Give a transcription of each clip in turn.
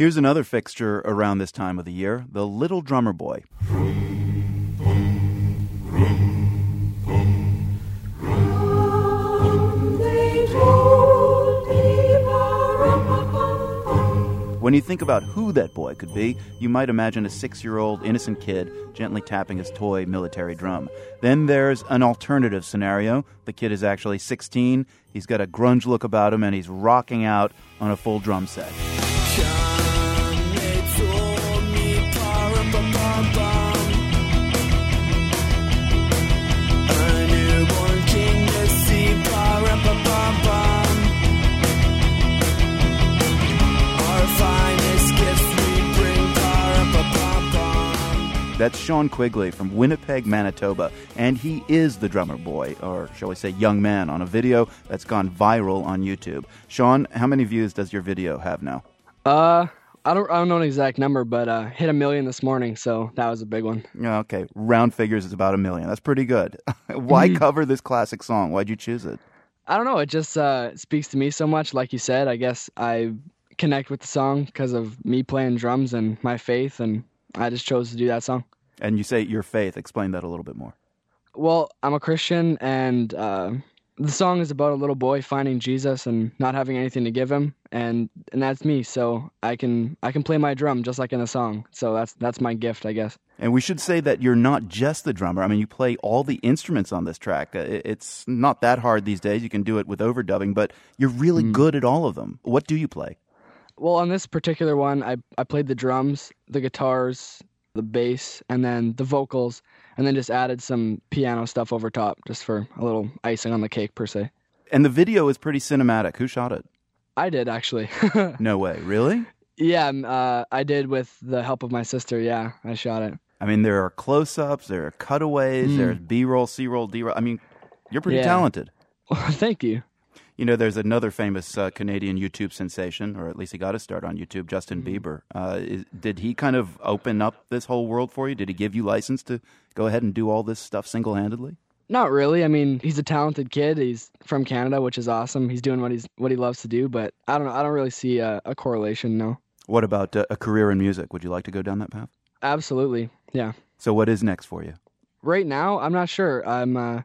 Here's another fixture around this time of the year, the Little Drummer Boy. When you think about who that boy could be, you might imagine a 6-year-old innocent kid gently tapping his toy military drum. Then there's an alternative scenario. The kid is actually 16, he's got a grunge look about him, and he's rocking out on a full drum set. That's Sean Quigley from Winnipeg, Manitoba, and he is the drummer boy, or shall we say young man, on a video that's gone viral on YouTube. Sean, how many views does your video have now? I don't know an exact number, but hit 1 million this morning, so that was a big one. Okay, round figures is about 1 million. That's pretty good. Why cover this classic song? Why'd you choose it? I don't know. It just speaks to me so much. Like you said, I guess I connect with the song because of me playing drums and my faith, and I just chose to do that song. And you say your faith. Explain that a little bit more. Well, I'm a Christian, and the song is about a little boy finding Jesus and not having anything to give him, and that's me. So I can play my drum just like in the song. So that's my gift, I guess. And we should say that you're not just the drummer. I mean, you play all the instruments on this track. It's not that hard these days. You can do it with overdubbing, but you're really good at all of them. What do you play? Well, on this particular one, I played the drums, the guitars, the bass, and then the vocals, and then just added some piano stuff over top just for a little icing on the cake, per se. And the video is pretty cinematic. Who shot it? I did, actually. No way. Really? Yeah, I did with the help of my sister. Yeah, I shot it. I mean, there are close-ups, there are cutaways, there's B-roll, C-roll, D-roll. I mean, you're pretty talented. Well, thank you. You know, there's another famous Canadian YouTube sensation, or at least he got his start on YouTube, Justin Bieber. Did he kind of open up this whole world for you? Did he give you license to go ahead and do all this stuff single-handedly? Not really. I mean, he's a talented kid. He's from Canada, which is awesome. He's doing what he loves to do, but I don't know. I don't really see a correlation, no. What about a career in music? Would you like to go down that path? Absolutely, yeah. So what is next for you? Right now, I'm not sure. I'm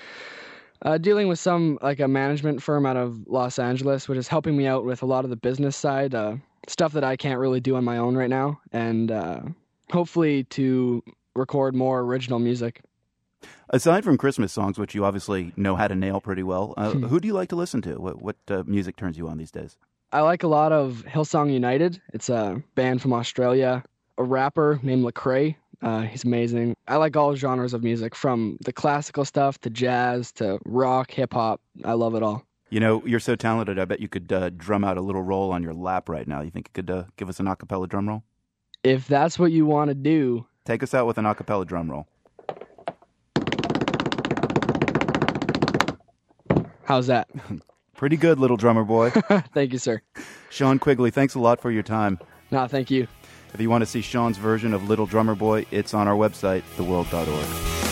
dealing with a management firm out of Los Angeles, which is helping me out with a lot of the business side, stuff that I can't really do on my own right now, and hopefully to record more original music. Aside from Christmas songs, which you obviously know how to nail pretty well, who do you like to listen to? What music turns you on these days? I like a lot of Hillsong United. It's a band from Australia, a rapper named Lecrae. He's amazing. I like all genres of music, from the classical stuff to jazz to rock, hip-hop. I love it all. You know, you're so talented, I bet you could drum out a little roll on your lap right now. You think you could give us an a cappella drum roll? If that's what you want to do. Take us out with an a cappella drum roll. How's that? Pretty good, little drummer boy. Thank you, sir. Sean Quigley, thanks a lot for your time. No, thank you. If you want to see Sean's version of Little Drummer Boy, it's on our website, theworld.org.